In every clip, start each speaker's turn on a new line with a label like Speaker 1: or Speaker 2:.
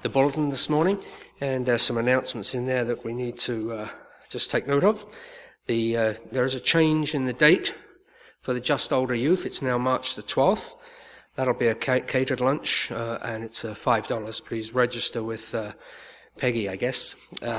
Speaker 1: the bulletin this morning, and there's some announcements in there that we need to just take note of. There is a change in the date for the Just Older Youth. It's now March the 12th. That'll be a catered lunch, and it's $5. Please register with Peggy, I guess,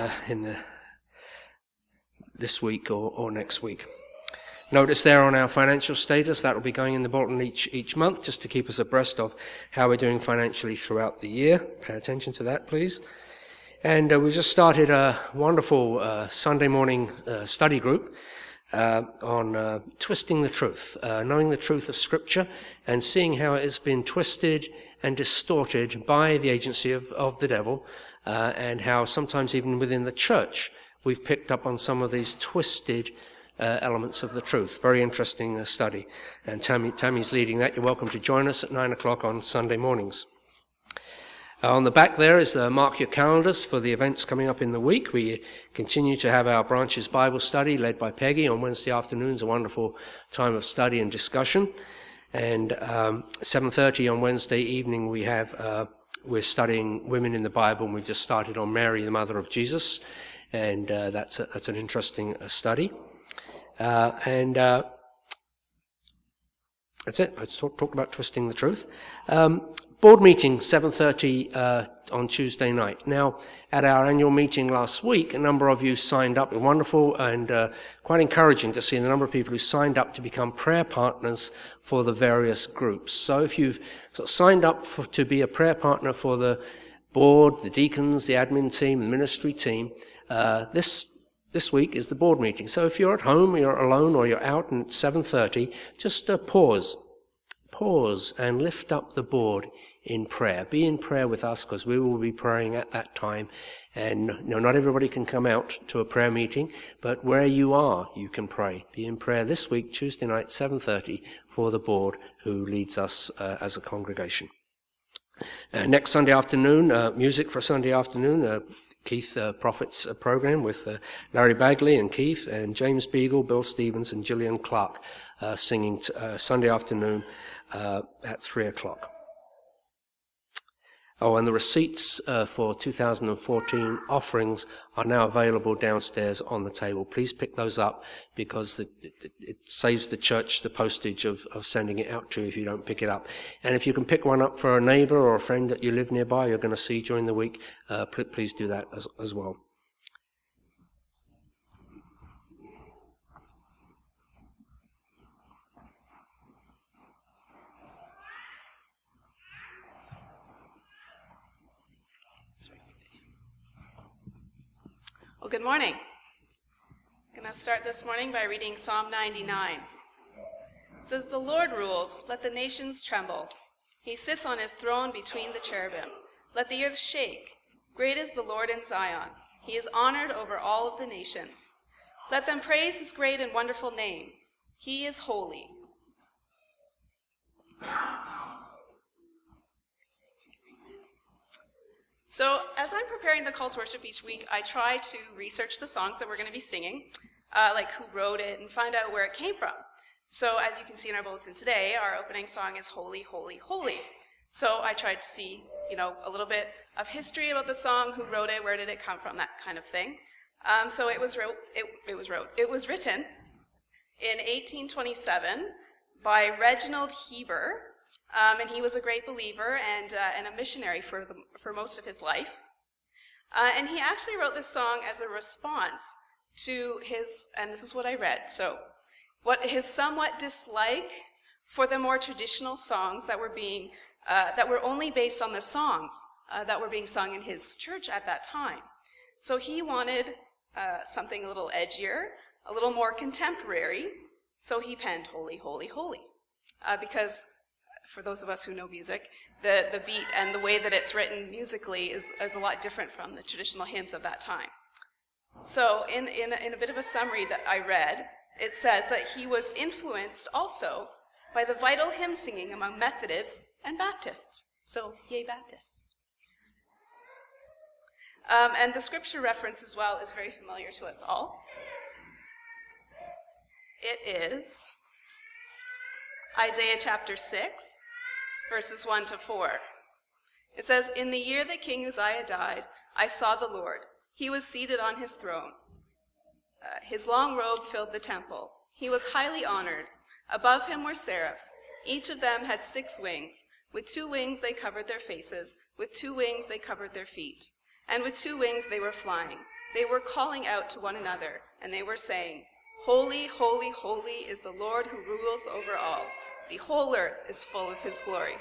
Speaker 1: this week or next week. Notice there on our financial status, that will be going in the bulletin each month, just to keep us abreast of how we're doing financially throughout the year. Pay attention to that, please. And we've just started a wonderful Sunday morning study group on twisting the truth, knowing the truth of Scripture and seeing how it has been twisted and distorted by the agency of the devil, and how sometimes even within the church we've picked up on some of these twisted elements of the truth. Very interesting study. And Tammy's leading that. You're welcome to join us at 9 o'clock on Sunday mornings. On the back there is mark your calendars for the events coming up in the week. We continue to have our Branches Bible study led by Peggy on Wednesday afternoons, a wonderful time of study and discussion. And 7:30 on Wednesday evening we're studying women in the Bible, and we've just started on Mary, the mother of Jesus. And that's an interesting study. And that's it. I talked about twisting the truth. Board meeting, 7:30 on Tuesday night. Now, at our annual meeting last week, a number of you signed up. Wonderful and quite encouraging to see the number of people who signed up to become prayer partners for the various groups. So if you've sort of signed up to be a prayer partner for the board, the deacons, the admin team, the ministry team, this week is the board meeting. So if you're at home, you're alone, or you're out and it's 7:30, just pause and lift up the board in prayer. Be in prayer with us, because we will be praying at that time. And not everybody can come out to a prayer meeting, but where you are, you can pray. Be in prayer this week, Tuesday night, 7:30, for the board who leads us as a congregation. Next Sunday afternoon, music for Sunday afternoon, Keith Prophet's program with Larry Bagley and Keith and James Beagle, Bill Stevens and Gillian Clark singing Sunday afternoon at 3 o'clock. Oh, and the receipts for 2014 offerings are now available downstairs on the table. Please pick those up, because it saves the church the postage of sending it out to you if you don't pick it up. And if you can pick one up for a neighbor or a friend that you live nearby you're going to see during the week, please do that as well.
Speaker 2: Well, good morning. I'm going to start this morning by reading Psalm 99. It says, "The Lord rules, let the nations tremble. He sits on his throne between the cherubim. Let the earth shake. Great is the Lord in Zion. He is honored over all of the nations. Let them praise his great and wonderful name. He is holy." So as I'm preparing the call to worship each week, I try to research the songs that we're going to be singing, like who wrote it, and find out where it came from. So as you can see in our bulletin today, our opening song is Holy, Holy, Holy. So I tried to see, a little bit of history about the song, who wrote it, where did it come from, that kind of thing. So it was written in 1827 by Reginald Heber. And he was a great believer and a missionary for most of his life. And he actually wrote this song as a response to his, and this is what I read, his somewhat dislike for the more traditional songs that were only based on the songs that were being sung in his church at that time. So he wanted something a little edgier, a little more contemporary, so he penned Holy, Holy, Holy. Because for those of us who know music, the beat and the way that it's written musically is a lot different from the traditional hymns of that time. So in a bit of a summary that I read, it says that he was influenced also by the vital hymn singing among Methodists and Baptists. So, yay Baptists. And the scripture reference as well is very familiar to us all. It is Isaiah chapter 6, verses 1 to 4. It says, "In the year that King Uzziah died, I saw the Lord. He was seated on his throne. His long robe filled the temple. He was highly honored. Above him were seraphs. Each of them had 6 wings. With 2 wings they covered their faces. With 2 wings they covered their feet. And with 2 wings they were flying. They were calling out to one another, and they were saying, 'Holy, holy, holy is the Lord who rules over all. The whole earth is full of his glory.'"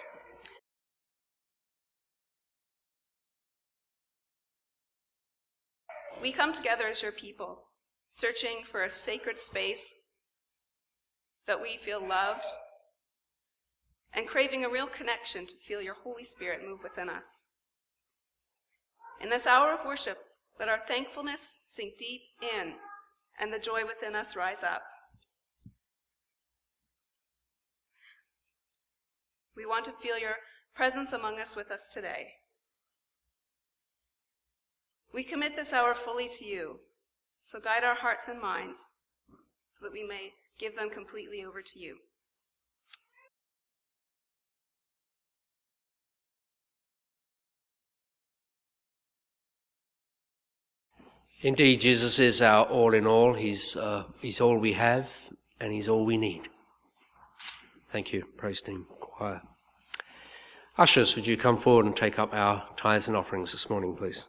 Speaker 2: We come together as your people, searching for a sacred space that we feel loved and craving a real connection to feel your Holy Spirit move within us. In this hour of worship, let our thankfulness sink deep in and the joy within us rise up. We want to feel your presence among us with us today. We commit this hour fully to you, so guide our hearts and minds so that we may give them completely over to you.
Speaker 1: Indeed, Jesus is our all in all. He's all we have, and he's all we need. Thank you, praise team, choir. Ushers, would you come forward and take up our tithes and offerings this morning, please?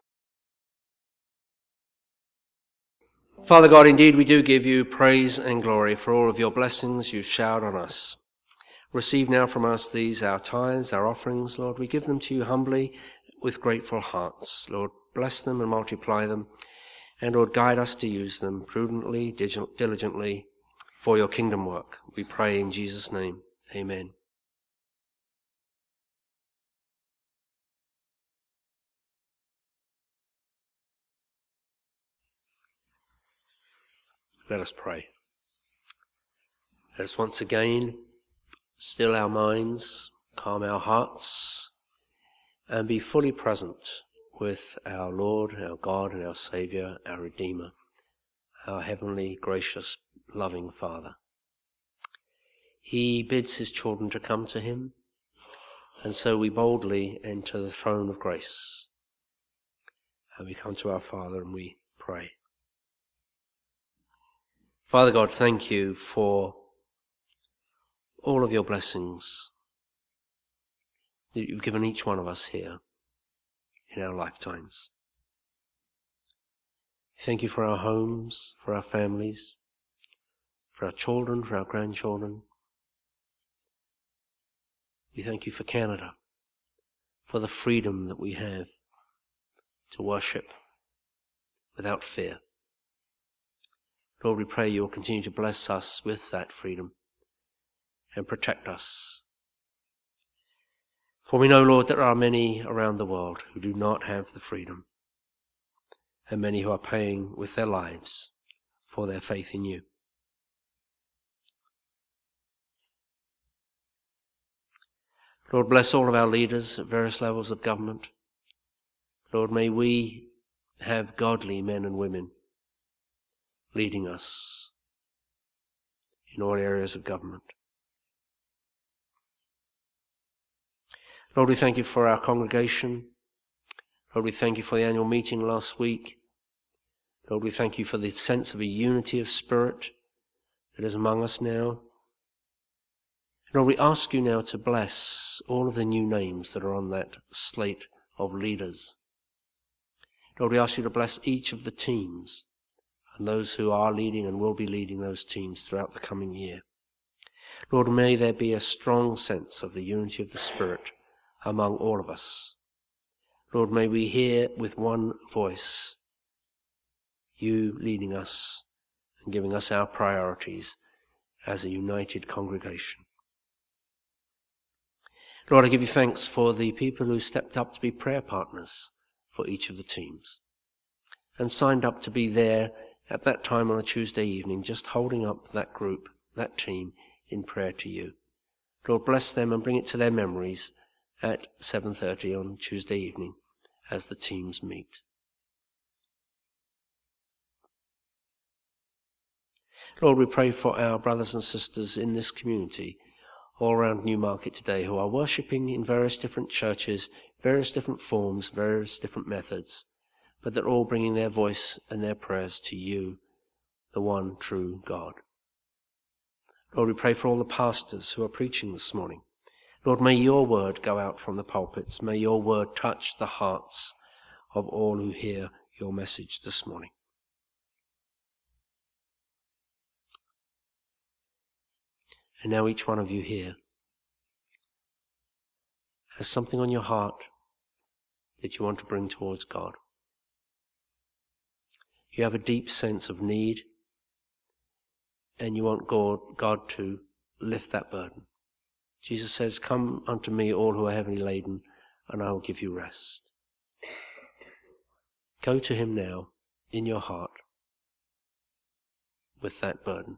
Speaker 1: Father God, indeed we do give you praise and glory for all of your blessings you've showered on us. Receive now from us these, our tithes, our offerings, Lord. We give them to you humbly with grateful hearts. Lord, bless them and multiply them. And Lord, guide us to use them prudently, diligently for your kingdom work. We pray in Jesus' name. Amen. Let us pray. Let us once again still our minds, calm our hearts, and be fully present with our Lord, our God, and our Saviour, our Redeemer, our heavenly, gracious, loving Father. He bids his children to come to him, and so we boldly enter the throne of grace. And we come to our Father and we pray. Father God, thank you for all of your blessings that you've given each one of us here in our lifetimes. Thank you for our homes, for our families, for our children, for our grandchildren. We thank you for Canada, for the freedom that we have to worship without fear. Lord, we pray you will continue to bless us with that freedom and protect us. For we know, Lord, there are many around the world who do not have the freedom, and many who are paying with their lives for their faith in you. Lord, bless all of our leaders at various levels of government. Lord, may we have godly men and women leading us in all areas of government. Lord, we thank you for our congregation. Lord, we thank you for the annual meeting last week. Lord, we thank you for the sense of a unity of spirit that is among us now. Lord, we ask you now to bless all of the new names that are on that slate of leaders. Lord, we ask you to bless each of the teams and those who are leading and will be leading those teams throughout the coming year. Lord, may there be a strong sense of the unity of the Spirit among all of us. Lord, may we hear with one voice you leading us and giving us our priorities as a united congregation. Lord, I give you thanks for the people who stepped up to be prayer partners for each of the teams and signed up to be there at that time on a Tuesday evening, just holding up that group, that team, in prayer to you. Lord, bless them and bring it to their memories at 7:30 on Tuesday evening as the teams meet. Lord, we pray for our brothers and sisters in this community all around Newmarket today who are worshipping in various different churches, various different forms, various different methods, but they're all bringing their voice and their prayers to you, the one true God. Lord, we pray for all the pastors who are preaching this morning. Lord, may your word go out from the pulpits. May your word touch the hearts of all who hear your message this morning. And now each one of you here has something on your heart that you want to bring towards God. You have a deep sense of need, and you want God to lift that burden. Jesus says, "Come unto me, all who are heavily laden, and I will give you rest." Go to him now in your heart with that burden.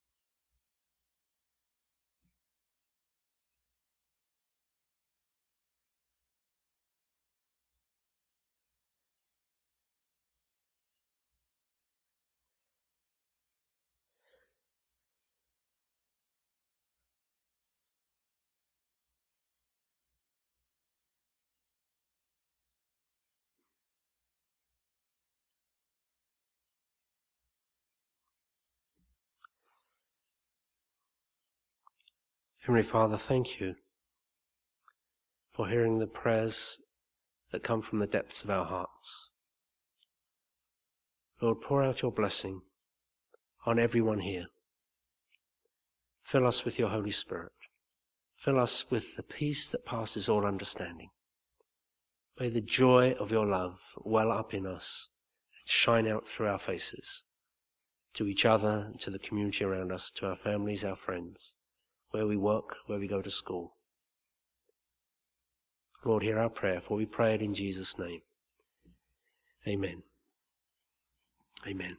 Speaker 1: Heavenly Father, thank you for hearing the prayers that come from the depths of our hearts. Lord, pour out your blessing on everyone here. Fill us with your Holy Spirit. Fill us with the peace that passes all understanding. May the joy of your love well up in us and shine out through our faces, to each other, to the community around us, to our families, our friends, where we work, where we go to school. Lord, hear our prayer, for we pray it in Jesus' name. Amen. Amen.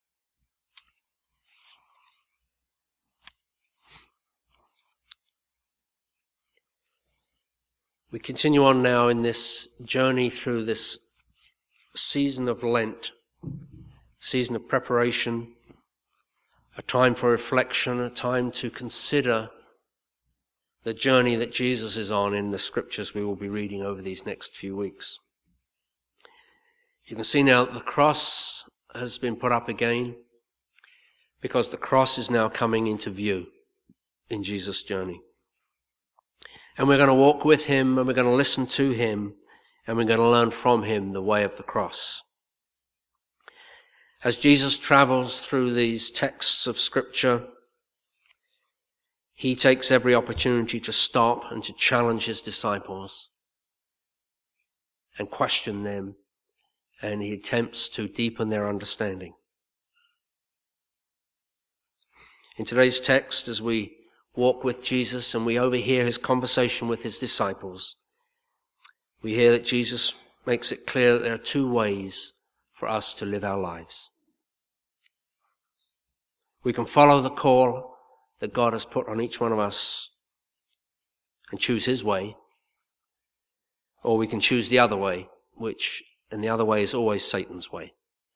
Speaker 1: We continue on now in this journey through this season of Lent, season of preparation, a time for reflection, a time to consider the journey that Jesus is on in the scriptures we will be reading over these next few weeks. You can see now that the cross has been put up again because the cross is now coming into view in Jesus' journey. And we're going to walk with him, and we're going to listen to him, and we're going to learn from him the way of the cross. As Jesus travels through these texts of Scripture, he takes every opportunity to stop and to challenge his disciples and question them, and he attempts to deepen their understanding. In today's text, as we walk with Jesus and we overhear his conversation with his disciples, we hear that Jesus makes it clear that there are two ways for us to live our lives. We can follow the call that God has put on each one of us and choose his way, or we can choose the other way, and the other way is always Satan's way.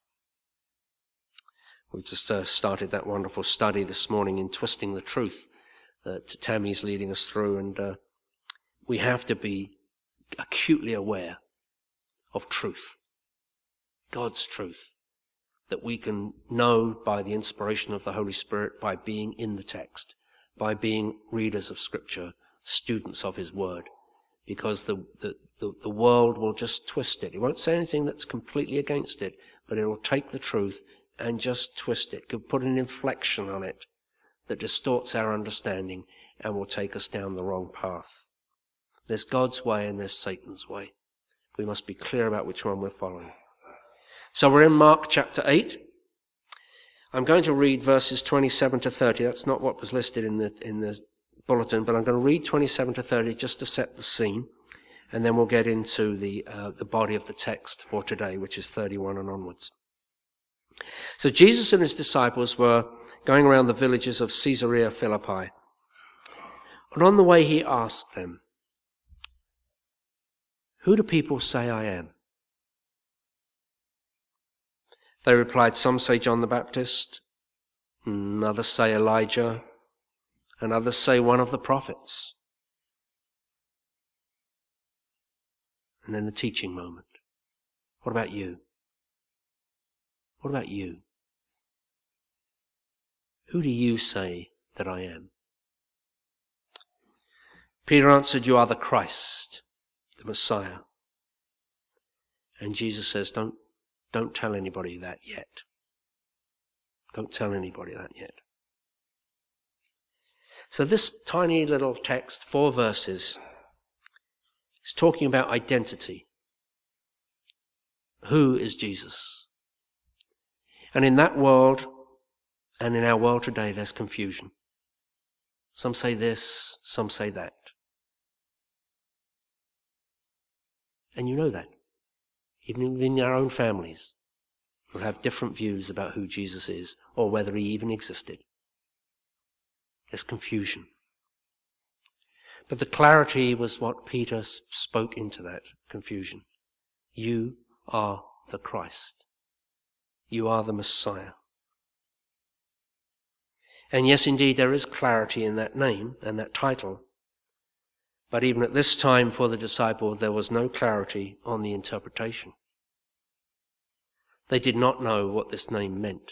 Speaker 1: We just started that wonderful study this morning in Twisting the Truth that Tammy's leading us through, and we have to be acutely aware of truth, God's truth, that we can know by the inspiration of the Holy Spirit, by being in the text, by being readers of Scripture, students of his word, because the world will just twist it. It won't say anything that's completely against it, but it will take the truth and just twist it, could put an inflection on it that distorts our understanding and will take us down the wrong path. There's God's way and there's Satan's way. We must be clear about which one we're following. So we're in Mark chapter 8. I'm going to read verses 27 to 30. That's not what was listed in the bulletin, but I'm going to read 27 to 30 just to set the scene, and then we'll get into the body of the text for today, which is 31 and onwards. So Jesus and his disciples were going around the villages of Caesarea Philippi. And on the way he asked them, "Who do people say I am?" They replied, "Some say John the Baptist, and others say Elijah, and others say one of the prophets. And then the teaching moment. What about you? What about you? Who do you say that I am? Peter answered, you are the Christ, the Messiah. And Jesus says, don't tell anybody that yet. Don't tell anybody that yet. So this tiny little text, 4 verses, is talking about identity. Who is Jesus? And in that world, and in our world today, there's confusion. Some say this, some say that. And you know that. Even in our own families, we'll have different views about who Jesus is, or whether he even existed. There's confusion. But the clarity was what Peter spoke into that confusion. You are the Christ. You are the Messiah. And yes, indeed, there is clarity in that name and that title. But even at this time for the disciples, there was no clarity on the interpretation. They did not know what this name meant.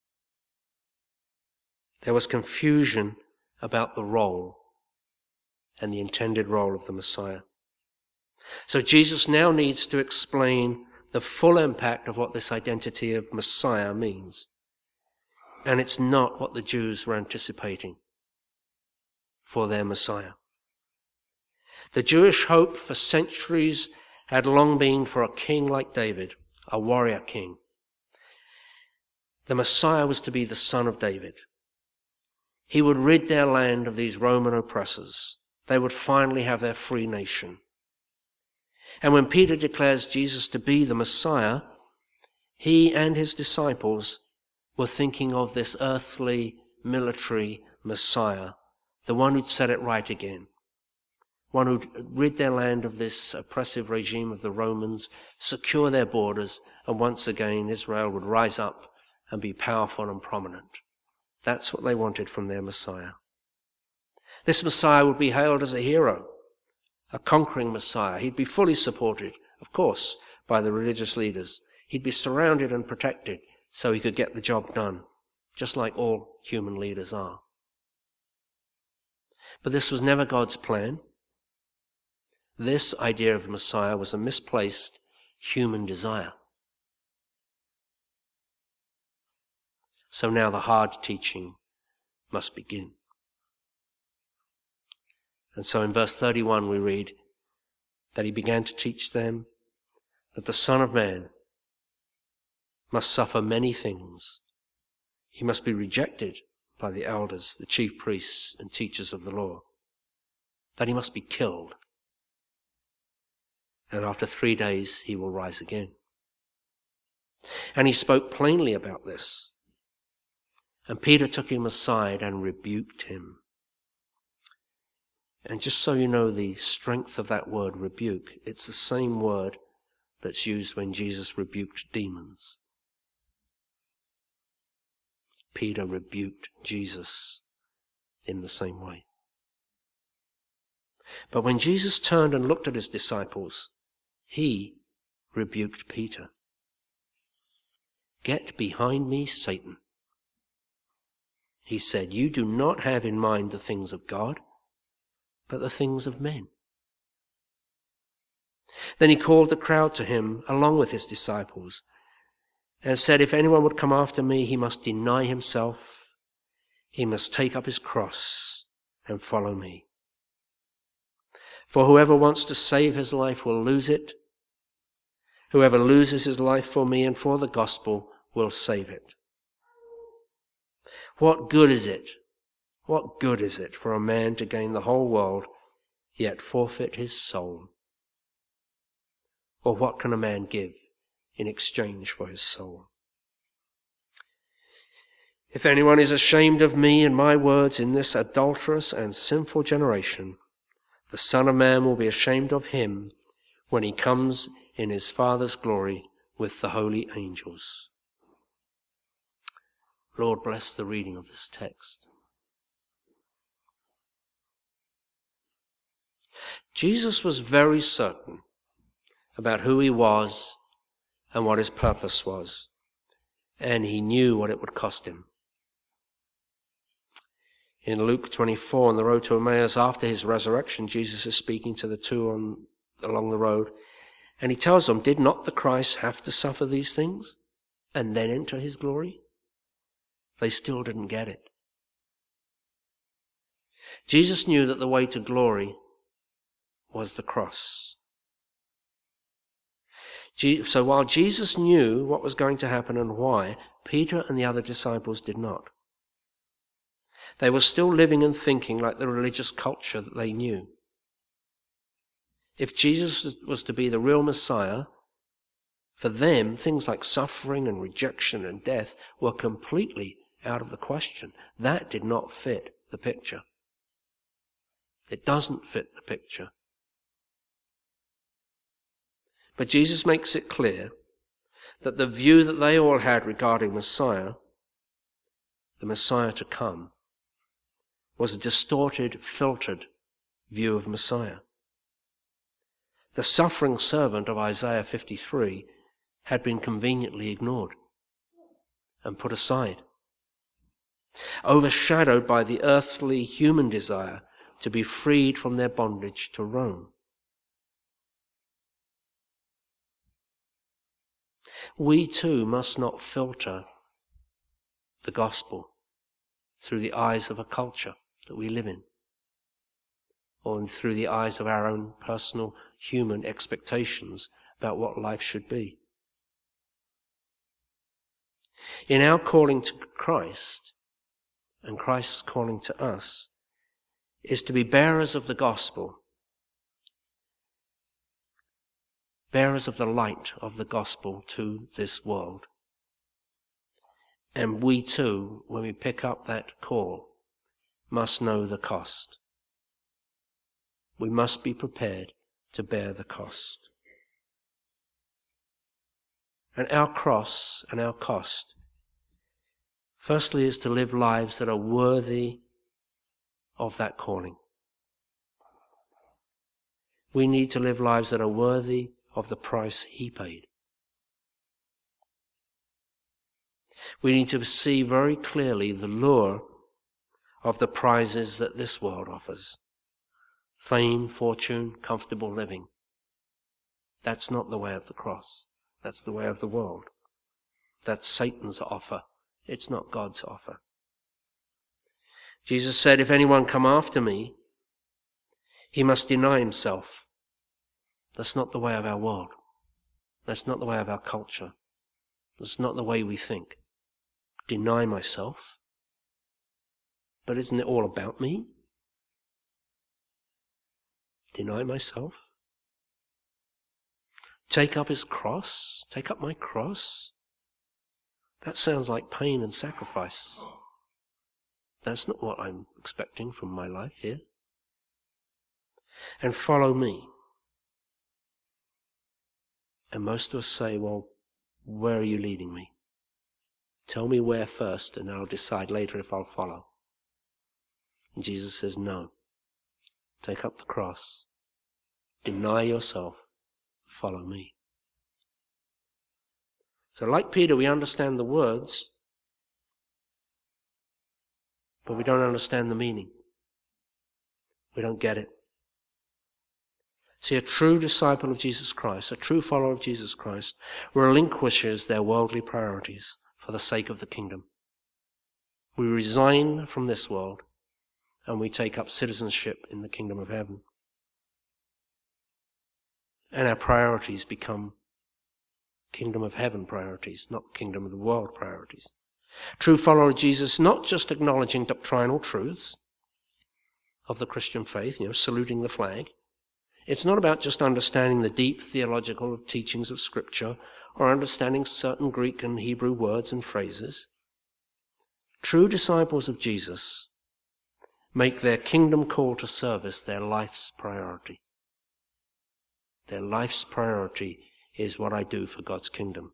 Speaker 1: There was confusion about the role and the intended role of the Messiah. So Jesus now needs to explain the full impact of what this identity of Messiah means. And it's not what the Jews were anticipating for their Messiah. The Jewish hope for centuries had long been for a king like David, a warrior king. The Messiah was to be the son of David. He would rid their land of these Roman oppressors. They would finally have their free nation. And when Peter declares Jesus to be the Messiah, he and his disciples were thinking of this earthly military Messiah, the one who'd set it right again, one who'd rid their land of this oppressive regime of the Romans, secure their borders, and once again Israel would rise up and be powerful and prominent. That's what they wanted from their Messiah. This Messiah would be hailed as a hero, a conquering Messiah. He'd be fully supported, of course, by the religious leaders. He'd be surrounded and protected so he could get the job done, just like all human leaders are. But this was never God's plan. This idea of Messiah was a misplaced human desire. So now the hard teaching must begin. And so in verse 31 we read that he began to teach them that the Son of Man must suffer many things. He must be rejected by the elders, the chief priests and teachers of the law. That he must be killed. And after 3 days he will rise again. And he spoke plainly about this. And Peter took him aside and rebuked him. And just so you know the strength of that word rebuke, it's the same word that's used when Jesus rebuked demons. Peter rebuked Jesus in the same way. But when Jesus turned and looked at his disciples, he rebuked Peter. "Get behind me, Satan," he said. "You do not have in mind the things of God, but the things of men." Then he called the crowd to him along with his disciples and said, "If anyone would come after me, he must deny himself. He must take up his cross and follow me. For whoever wants to save his life will lose it. Whoever loses his life for me and for the gospel will save it. What good is it? What good is it for a man to gain the whole world, yet forfeit his soul? Or what can a man give in exchange for his soul? If anyone is ashamed of me and my words in this adulterous and sinful generation, the Son of Man will be ashamed of him when he comes in his Father's glory with the holy angels." Lord, bless the reading of this text. Jesus was very certain about who he was and what his purpose was, and he knew what it would cost him. In Luke 24, on the road to Emmaus, after his resurrection, Jesus is speaking to the two along the road, and he tells them, did not the Christ have to suffer these things and then enter his glory? They still didn't get it. Jesus knew that the way to glory was the cross. So while Jesus knew what was going to happen and why, Peter and the other disciples did not. They were still living and thinking like the religious culture that they knew. If Jesus was to be the real Messiah, for them, things like suffering and rejection and death were completely out of the question. That did not fit the picture. It doesn't fit the picture. But Jesus makes it clear that the view that they all had regarding Messiah, the Messiah to come, was a distorted, filtered view of Messiah. The suffering servant of Isaiah 53 had been conveniently ignored and put aside, overshadowed by the earthly human desire to be freed from their bondage to Rome. We too must not filter the gospel through the eyes of a culture that we live in, or through the eyes of our own personal human expectations about what life should be. In our calling to Christ, and Christ's calling to us, is to be bearers of the gospel, bearers of the light of the gospel to this world. And we too, when we pick up that call, must know the cost. We must be prepared to bear the cost. And our cross and our cost, firstly, is to live lives that are worthy of that calling. We need to live lives that are worthy of the price he paid. We need to see very clearly the lure of the prizes that this world offers. Fame, fortune, comfortable living. That's not the way of the cross. That's the way of the world. That's Satan's offer. It's not God's offer. Jesus said, if anyone come after me, he must deny himself. That's not the way of our world. That's not the way of our culture. That's not the way we think. Deny myself. But isn't it all about me? Deny myself. Take up his cross. Take up my cross. That sounds like pain and sacrifice. That's not what I'm expecting from my life here. And follow me. And most of us say, well, where are you leading me? Tell me where first, and I'll decide later if I'll follow. And Jesus says, no. Take up the cross. Deny yourself. Follow me. So like Peter, we understand the words, but we don't understand the meaning. We don't get it. See, a true disciple of Jesus Christ, a true follower of Jesus Christ, relinquishes their worldly priorities for the sake of the kingdom. We resign from this world and we take up citizenship in the kingdom of heaven. And our priorities become kingdom of heaven priorities, not kingdom of the world priorities. True follower of Jesus, not just acknowledging doctrinal truths of the Christian faith, saluting the flag. It's not about just understanding the deep theological teachings of Scripture or understanding certain Greek and Hebrew words and phrases. True disciples of Jesus make their kingdom call to service their life's priority. Their life's priority is what I do for God's kingdom.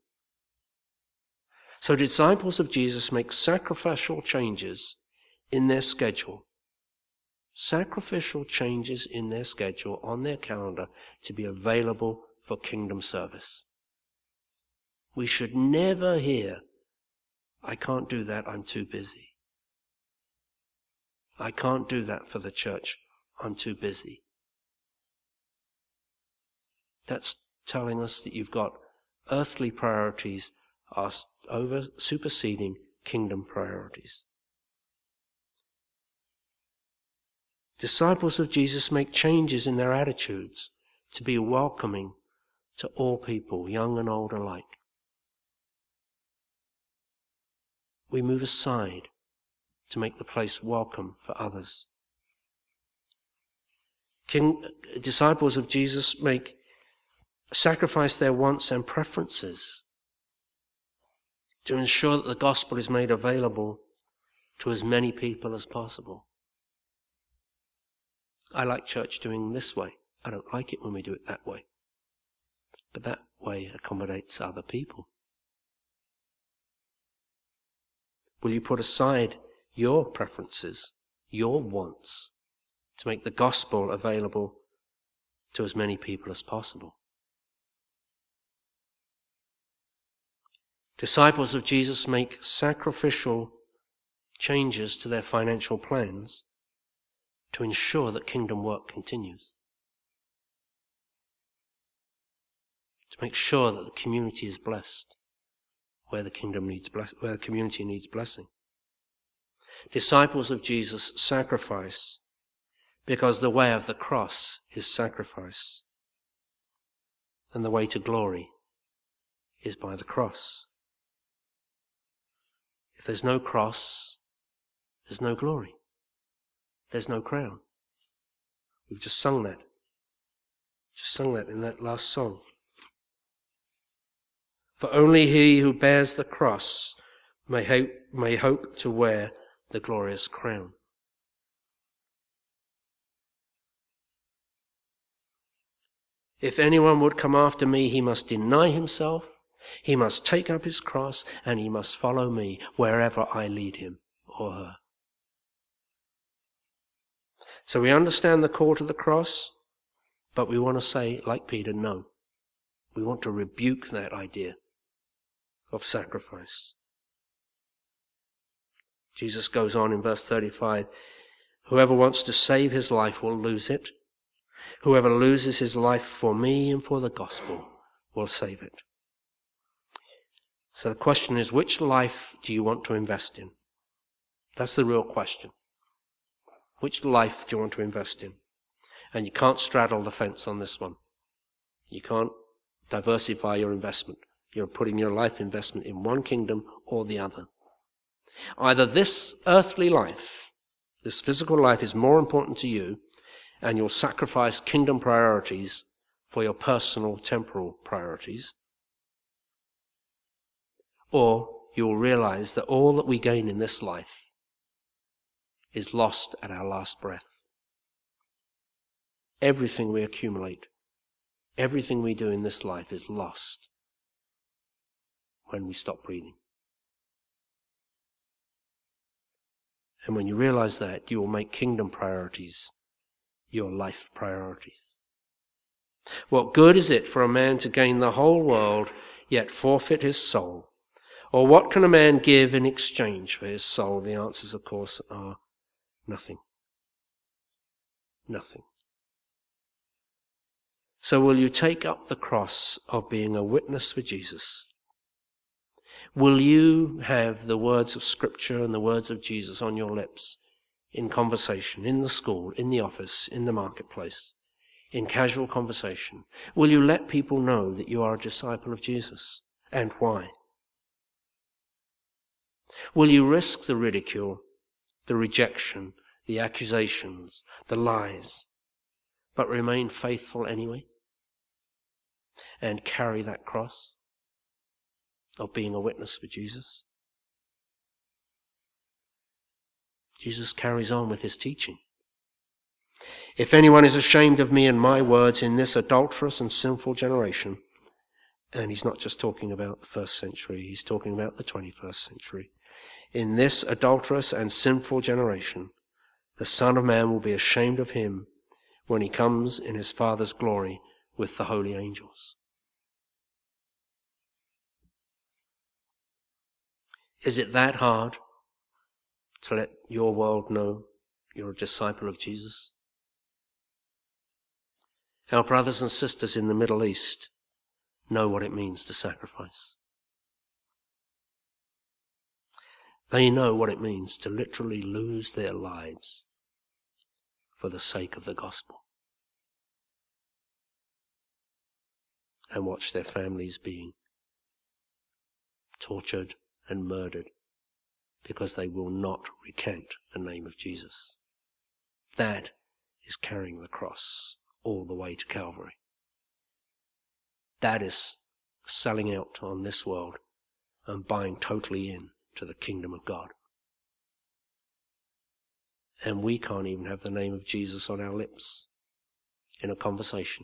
Speaker 1: So disciples of Jesus make sacrificial changes in their schedule sacrificial changes in their schedule, on their calendar, to be available for kingdom service. We should never hear, I can't do that, I'm too busy. I can't do that for the church, I'm too busy. That's telling us that you've got earthly priorities are superseding kingdom priorities. Disciples of Jesus make changes in their attitudes to be welcoming to all people, young and old alike. We move aside to make the place welcome for others. Disciples of Jesus sacrifice their wants and preferences to ensure that the gospel is made available to as many people as possible. I like church doing this way. I don't like it when we do it that way. But that way accommodates other people. Will you put aside your preferences, your wants, to make the gospel available to as many people as possible? Disciples of Jesus make sacrificial changes to their financial plans to ensure that kingdom work continues. To make sure that the community is blessed where the community needs blessing. Disciples of Jesus sacrifice because the way of the cross is sacrifice, and the way to glory is by the cross. If there's no cross, there's no glory. There's no crown. We've just sung that. Just sung that in that last song. For only he who bears the cross may hope to wear the glorious crown. If anyone would come after me, he must deny himself, he must take up his cross, and he must follow me wherever I lead him or her. So we understand the call to the cross, but we want to say, like Peter, no. We want to rebuke that idea of sacrifice. Jesus goes on in verse 35, whoever wants to save his life will lose it. Whoever loses his life for me and for the gospel will save it. So the question is, which life do you want to invest in? That's the real question. Which life do you want to invest in? And you can't straddle the fence on this one. You can't diversify your investment. You're putting your life investment in one kingdom or the other. Either this earthly life, this physical life, is more important to you, and you'll sacrifice kingdom priorities for your personal temporal priorities, or you'll realize that all that we gain in this life is lost at our last breath. Everything we accumulate, everything we do in this life is lost when we stop breathing. And when you realize that, you will make kingdom priorities your life priorities. What good is it for a man to gain the whole world, yet forfeit his soul? Or what can a man give in exchange for his soul? The answers, of course, are nothing. Nothing. So will you take up the cross of being a witness for Jesus? Will you have the words of Scripture and the words of Jesus on your lips in conversation, in the school, in the office, in the marketplace, in casual conversation? Will you let people know that you are a disciple of Jesus, and why? Will you risk the ridicule, the rejection, the accusations, the lies, but remain faithful anyway, and carry that cross of being a witness for Jesus? Jesus carries on with his teaching. If anyone is ashamed of me and my words in this adulterous and sinful generation, and he's not just talking about the first century, he's talking about the 21st century. In this adulterous and sinful generation, The Son of Man will be ashamed of him when he comes in his Father's glory with the holy angels. Is it that hard to let your world know you're a disciple of Jesus? Our brothers and sisters in the Middle East know what it means to sacrifice. They know what it means to literally lose their lives for the sake of the gospel, and watch their families being tortured and murdered because they will not recant the name of Jesus. That is carrying the cross all the way to Calvary. That is selling out on this world and buying totally in to the kingdom of God. And we can't even have the name of Jesus on our lips in a conversation.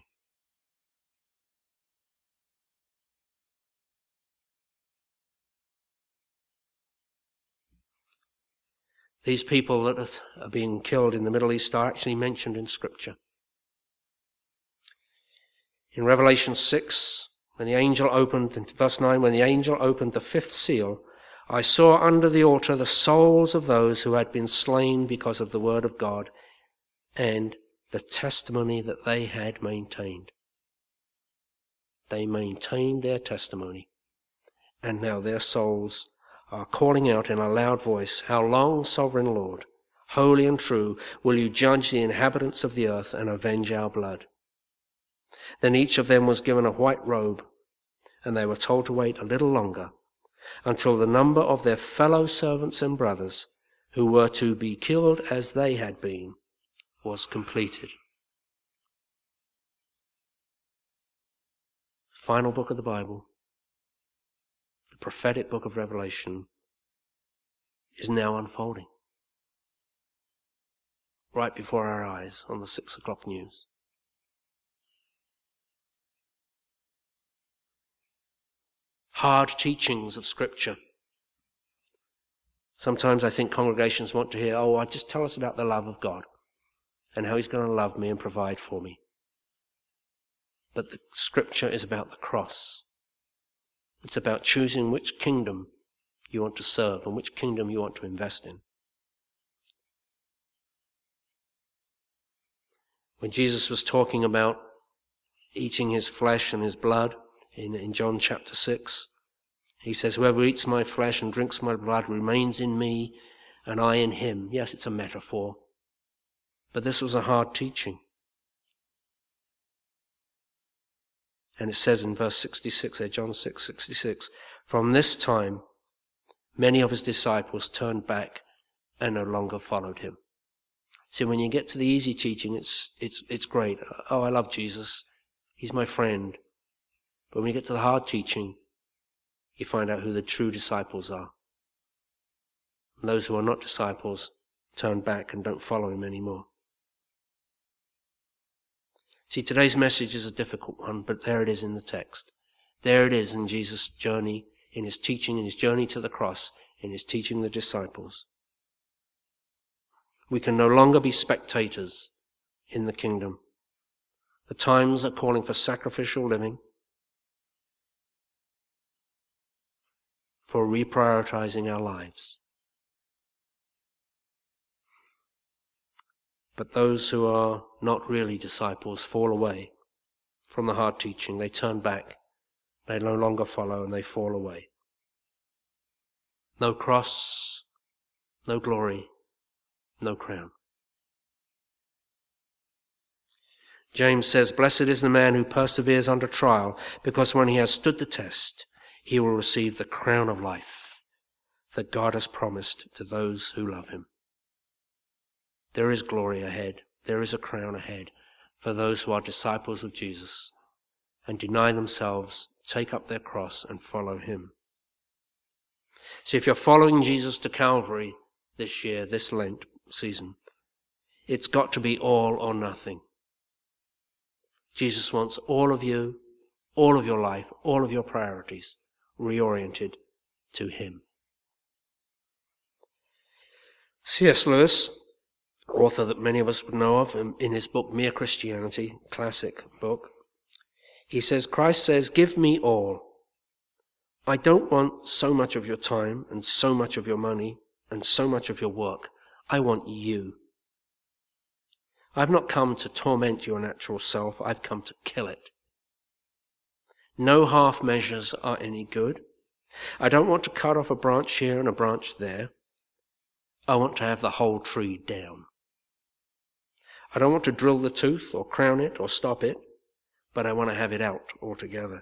Speaker 1: These people that are being killed in the Middle East are actually mentioned in Scripture. In Revelation 6, when the angel opened, in verse 9, when the angel opened the fifth seal, I saw under the altar the souls of those who had been slain because of the word of God and the testimony that they had maintained. They maintained their testimony, and now their souls are calling out in a loud voice, How long, sovereign Lord, holy and true, will you judge the inhabitants of the earth and avenge our blood? Then each of them was given a white robe, and they were told to wait a little longer, until the number of their fellow servants and brothers, who were to be killed as they had been, was completed. Final book of the Bible, the prophetic book of Revelation, is now unfolding right before our eyes on the 6 o'clock news. Hard teachings of Scripture. Sometimes I think congregations want to hear, just tell us about the love of God and how he's going to love me and provide for me. But the Scripture is about the cross. It's about choosing which kingdom you want to serve and which kingdom you want to invest in. When Jesus was talking about eating his flesh and his blood in John chapter 6, he says, whoever eats my flesh and drinks my blood remains in me and I in him. Yes, it's a metaphor, but this was a hard teaching. And it says in verse 66 there, John 6:66, from this time many of his disciples turned back and no longer followed him. See, when you get to the easy teaching, it's great. Oh, I love Jesus. He's my friend. But when you get to the hard teaching, you find out who the true disciples are. And those who are not disciples turn back and don't follow him anymore. See, today's message is a difficult one, but there it is in the text. There it is in Jesus' journey, in his teaching, in his journey to the cross, in his teaching the disciples. We can no longer be spectators in the kingdom. The times are calling for sacrificial living, for reprioritizing our lives. But those who are not really disciples fall away from the hard teaching. They turn back. They no longer follow and they fall away. No cross, no glory, no crown. James says, blessed is the man who perseveres under trial, because when he has stood the test, he will receive the crown of life that God has promised to those who love him. There is glory ahead. There is a crown ahead for those who are disciples of Jesus and deny themselves, take up their cross and follow him. See, if you're following Jesus to Calvary this year, this Lent season, it's got to be all or nothing. Jesus wants all of you, all of your life, all of your priorities reoriented to him. C.S. Lewis author that many of us would know of in his book, Mere Christianity, classic book. He says, Christ says, give me all. I don't want so much of your time and so much of your money and so much of your work. I want you. I've not come to torment your natural self. I've come to kill it. No half measures are any good. I don't want to cut off a branch here and a branch there. I want to have the whole tree down. I don't want to drill the tooth or crown it or stop it, but I want to have it out altogether.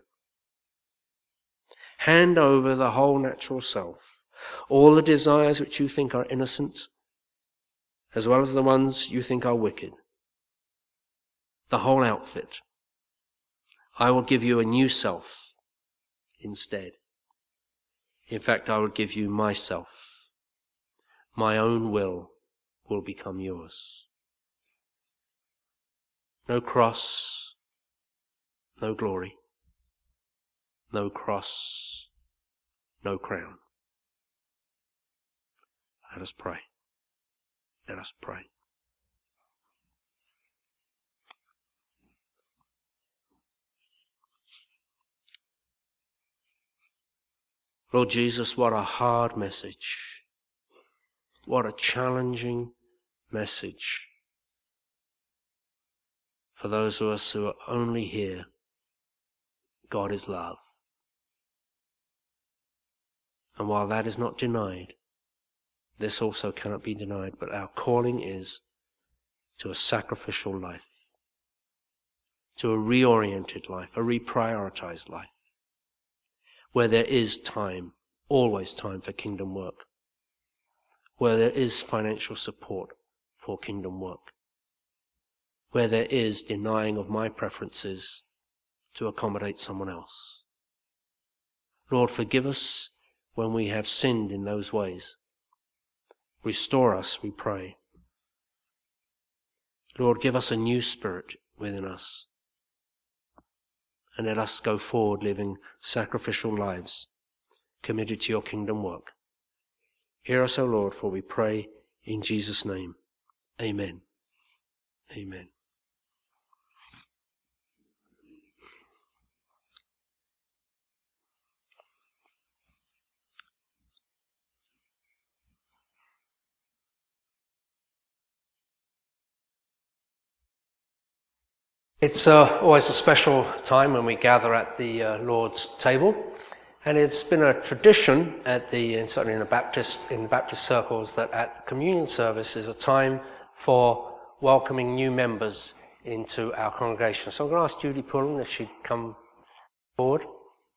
Speaker 1: Hand over the whole natural self, all the desires which you think are innocent, as well as the ones you think are wicked. The whole outfit. I will give you a new self instead. In fact, I will give you myself. My own will become yours. No cross, no glory. No cross, no crown. Let us pray. Let us pray. Lord Jesus, what a hard message. What a challenging message for those of us who are only here. God is love. And while that is not denied, this also cannot be denied, but our calling is to a sacrificial life, to a reoriented life, a reprioritized life, where there is time, always time for kingdom work, where there is financial support for kingdom work, where there is denying of my preferences to accommodate someone else. Lord, forgive us when we have sinned in those ways. Restore us, we pray. Lord, give us a new spirit within us, and let us go forward living sacrificial lives, committed to your kingdom work. Hear us, O Lord, for we pray in Jesus' name. Amen. Amen. It's always a special time when we gather at the Lord's table, and it's been a tradition certainly in the Baptist circles, that at the communion service is a time for welcoming new members into our congregation. So I'm going to ask Judy Pullen if she'd come forward.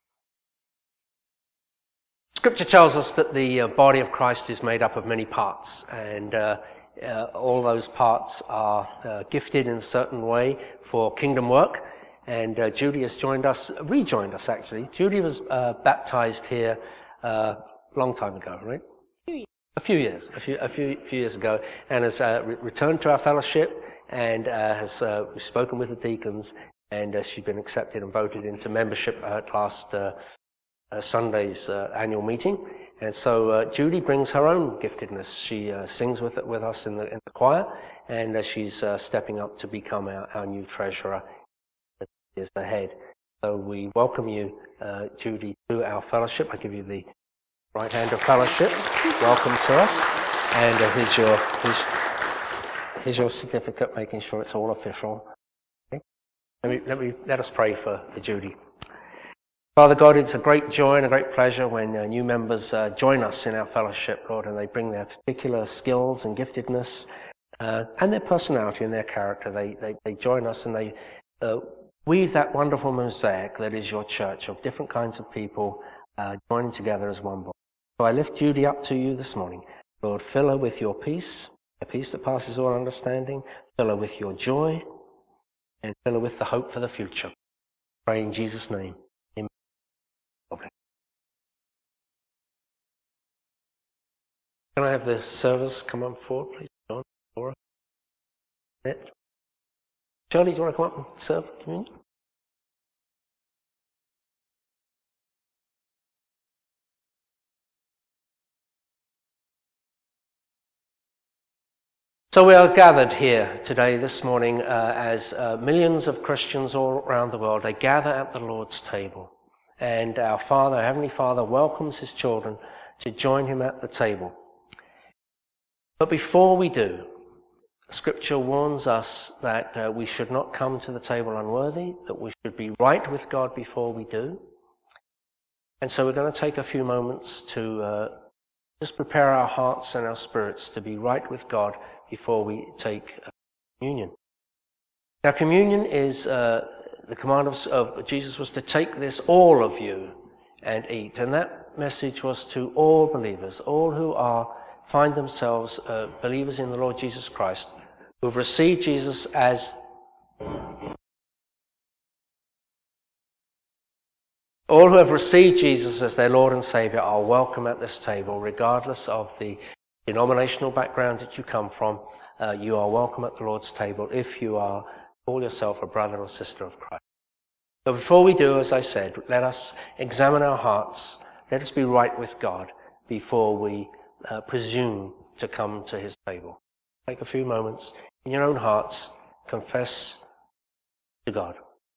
Speaker 1: Scripture tells us that the body of Christ is made up of many parts, and all those parts are gifted in a certain way for kingdom work. And Judy has rejoined us actually. Judy was baptized here a long time ago, right? A few years ago, and has returned to our fellowship and has spoken with the deacons, and she's been accepted and voted into membership at last Sunday's annual meeting. And so Judy brings her own giftedness. She sings with us in the choir, and she's stepping up to become our new treasurer years ahead. So we welcome you, Judy, to our fellowship. I give you the right hand of fellowship. Welcome to us. And here's your certificate, making sure it's all official. Okay. Let us pray for Judy. Father God, it's a great joy and a great pleasure when new members join us in our fellowship, Lord, and they bring their particular skills and giftedness and their personality and their character. They join us and they weave that wonderful mosaic that is your church of different kinds of people joining together as one body. So I lift Judy up to you this morning. Lord, fill her with your peace, a peace that passes all understanding. Fill her with your joy, and fill her with the hope for the future. Pray in Jesus' name. Amen. Okay. Can I have the servers come on forward, please? John, Laura, Annette. Charlie, do you want to come up and serve communion? So we are gathered here today, this morning, as millions of Christians all around the world. They gather at the Lord's table. And our Father, Heavenly Father, welcomes his children to join him at the table. But before we do, Scripture warns us that we should not come to the table unworthy, that we should be right with God before we do. And so we're going to take a few moments to just prepare our hearts and our spirits to be right with God before we take communion. Now, communion is the command of Jesus was to take this, all of you, and eat. And that message was to all believers, all who find themselves believers in the Lord Jesus Christ, who have received Jesus as all who have received Jesus as their Lord and Saviour are welcome at this table, regardless of the denominational background that you come from. You are welcome at the Lord's table if you call yourself a brother or sister of Christ. But before we do, as I said, let us examine our hearts. Let us be right with God before we presume to come to his table. Take a few moments in your own hearts, confess to God.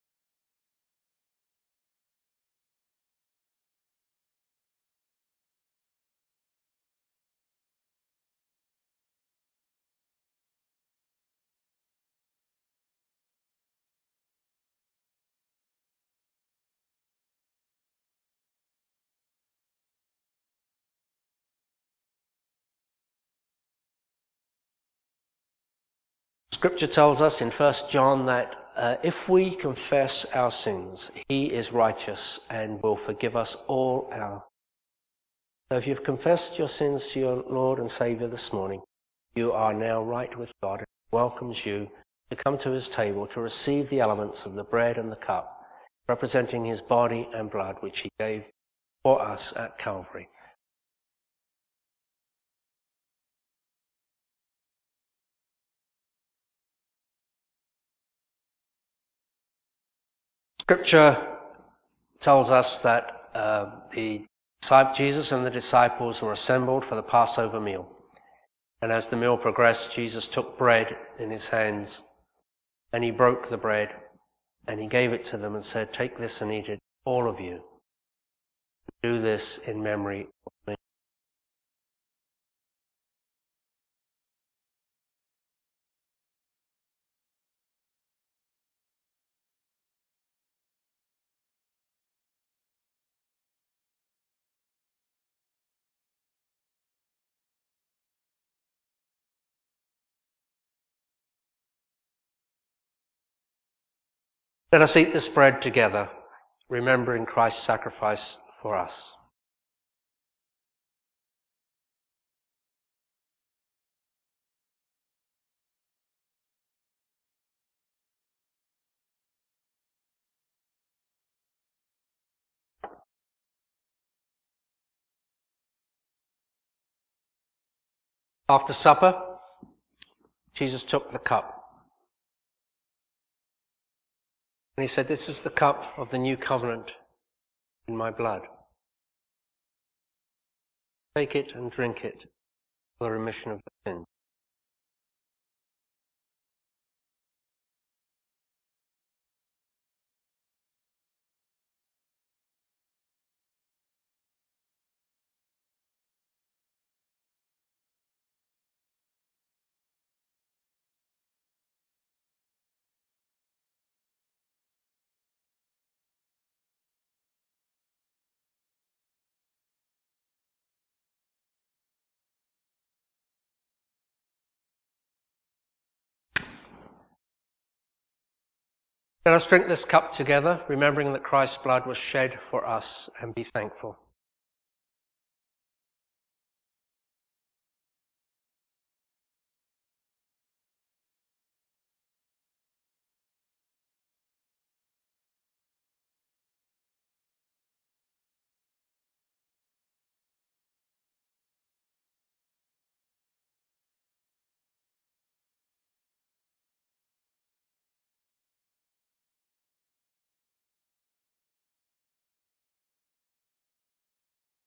Speaker 1: Scripture tells us in 1 John that if we confess our sins, he is righteous and will forgive us all our. So if you've confessed your sins to your Lord and Saviour this morning, you are now right with God and he welcomes you to come to his table to receive the elements of the bread and the cup, representing his body and blood, which he gave for us at Calvary. Scripture tells us that Jesus and the disciples were assembled for the Passover meal. And as the meal progressed, Jesus took bread in his hands and he broke the bread and he gave it to them and said, "Take this and eat it, all of you. Do this in memory of me." Let us eat this bread together, remembering Christ's sacrifice for us. After supper, Jesus took the cup. And he said, "This is the cup of the new covenant in my blood. Take it and drink it for the remission of your sins." Let us drink this cup together, remembering that Christ's blood was shed for us, and be thankful.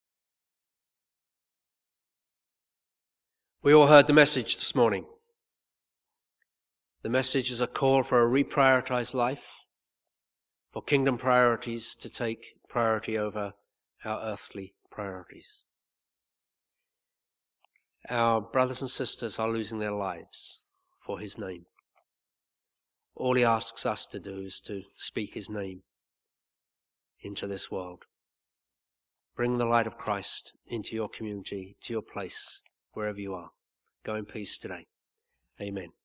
Speaker 1: We all heard the message this morning. The message is a call for a reprioritized life, for kingdom priorities to take priority over our earthly priorities. Our brothers and sisters are losing their lives for his name. All he asks us to do is to speak his name into this world. Bring the light of Christ into your community, to your place, wherever you are. Go in peace today. Amen.